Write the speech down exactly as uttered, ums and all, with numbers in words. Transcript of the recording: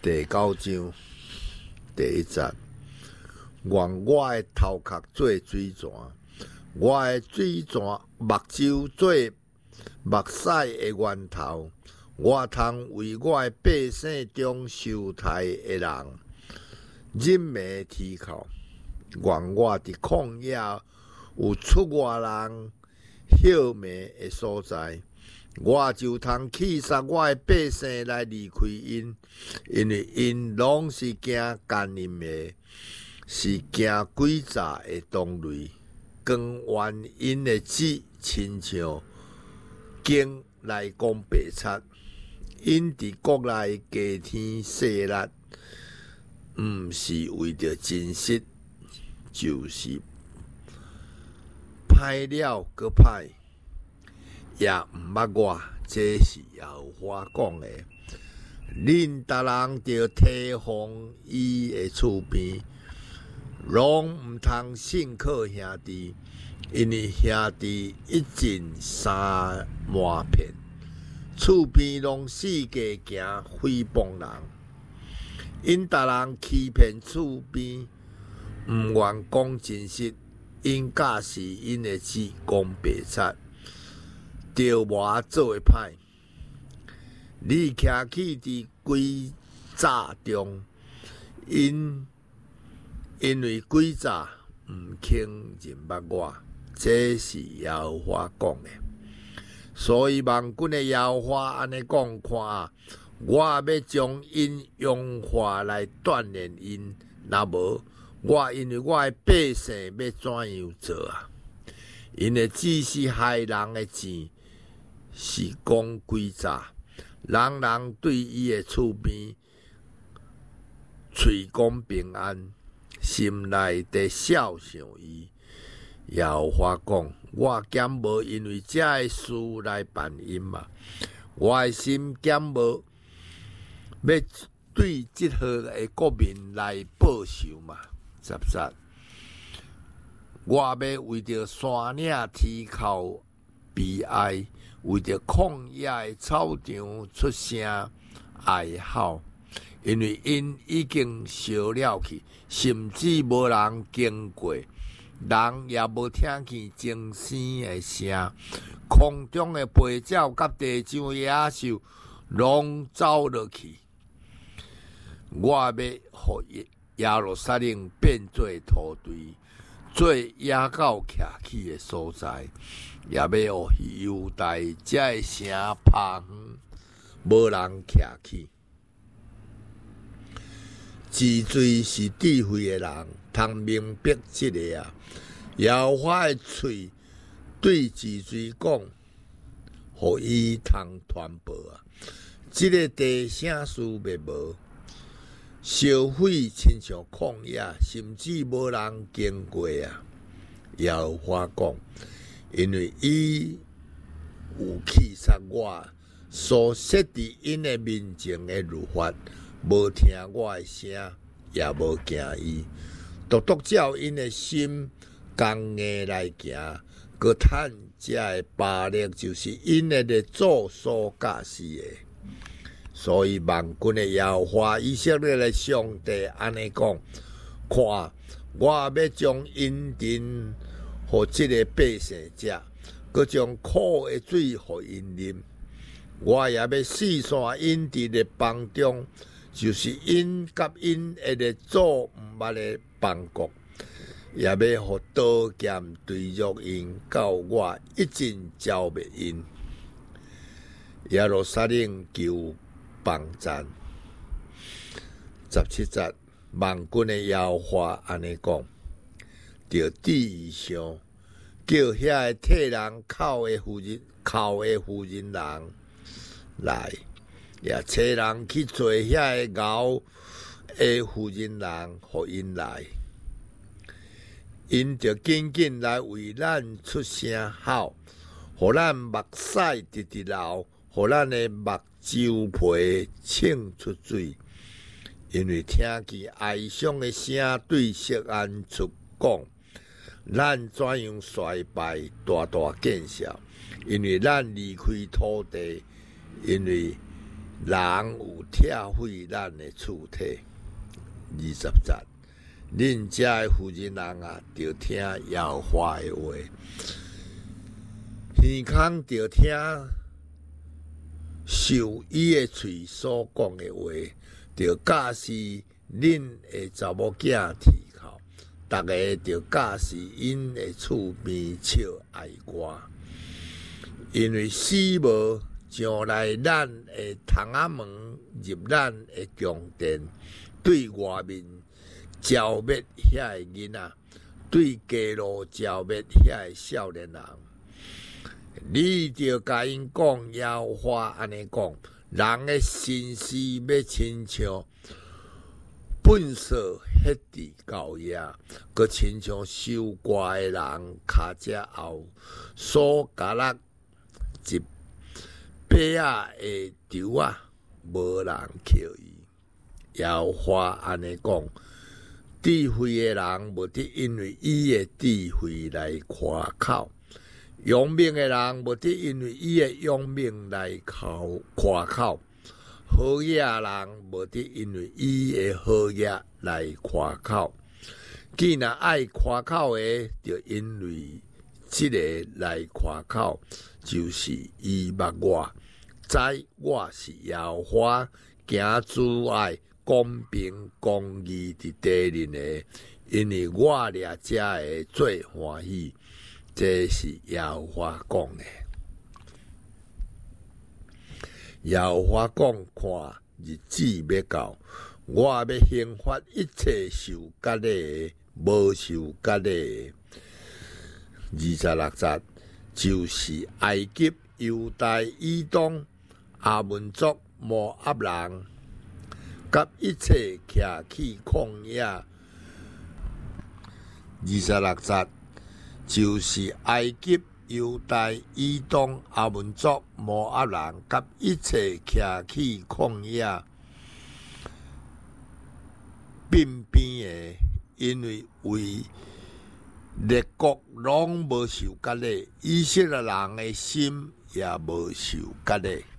第九章第一节，愿我的头壳做水泉，我的水泉目睭做目屎的源头，我通为我的百姓中受害的人忍骂啼哭。愿我伫旷野有出外人歇骂的所在，我就通气杀我的百姓来离开因，因为因拢是行奸淫的，是行诡诈的同类，光怨因的子亲像经来讲白贼，因伫国内加添势力，毋是为着真实，就是歹了搁歹。也毋捌我，这是耶和华讲的。恁逐人着提防伊的厝边，拢毋通信靠兄弟，因为兄弟一尽三满骗，厝边拢四界行诽谤人。因逐人欺骗厝边，毋愿讲真实，因假是因的子讲白贼。着我做的歹，你徛起伫诡诈中，因因为诡诈毋肯认捌我，这是耶和华讲的。所以万军的耶和华安尼讲看啊，我要将因用话来锻炼因，若无我因为我的百姓要怎样做啊？因的只是害人的钱。是讲诡诈，人人对伊的厝边，嘴讲平安，心内伫笑想伊。耶和华讲：我减无因为这的事来办因嘛，我的心减无要对即号的国民来报仇嘛。十三，我要为着山岭天口悲哀。为着旷野的草场出声哀嚎，因为因已经烧了去，甚至无人经过，人也无听见精声的声。空中的飞鸟甲地上的野兽拢走落去。我要互耶路撒冷变做土堆，做野狗徛起的所在。也要互犹大这个城拍远，无人徛起。智慧是智慧的人，通明白这个啊。耶和华的嘴对智慧讲，互伊通传播啊。这个地啥事灭无，烧毁亲像旷野，甚至无人经过啊。耶和华讲。因为伊有气杀我所设伫因的面前的律法，无听我的声，也无惊伊，独独照因的心刚硬来行，佮趁这的巴力，就是因的列祖所教示的。所以万军的耶和华以色列的上帝安尼讲：看，我要将因田。互即个百姓食，佮将苦的水互因啉。我也要四散因伫列邦中，就是因甲因的列祖毋捌的邦国，也要互刀剑对入因，到我一尽消灭因。耶路撒冷求帮赞。十七节，万军的耶和华安尼讲。着地上，叫遐个替人哭的妇人、哭的妇人人来，也找人去做遐个熬的妇人人，互因来，因着紧紧来为咱出声吼，互咱目屎直直流，互咱的目睭皮沁出水，因为听见哀伤的声对錫安出讲。咱怎样衰败，大大见效？因为咱离开土地，因为人有拆毁咱的躯体。二十节，恁遮的妇人人啊，着听耶和华的话；耳孔着听受伊的喙所讲的话，着教示恁的查某囝啼哭，逐个着教示因的厝边笑哀歌，因为死无将来咱的窗仔门入咱的宫殿。对外面浇灭遐个囡仔，对街路浇灭遐个少年人，你着甲因讲，耶和华安尼讲：人的心思要亲像粪扫迄地高野，佮亲像收割的人骹只后所夹落一粿仔的丢啊，无人捡伊。耶和华安尼讲：智慧的人无得因为伊的智慧来夸口，聪明的人无得因为伊的聪明来夸口，好野人无得因为伊的好野来夸口。既然爱夸口的，就因为这个来夸口，就是伊捌我，知我是耶和华，行主爱。公平公义伫地人的，因为我掠遮的最欢喜，这是耶和华讲的。耶和华讲，看日子要到，我要刑罚一切受割礼的，无受割礼的。二十六节，就是埃及、犹大、以东、阿门族、摩押人。甲一切徛去旷野，二十六节，就是埃及、犹大、以东、阿门族、摩押人，甲一切徛去旷野边边的，因为为列国拢无受割礼，以色列人的心也无受割礼。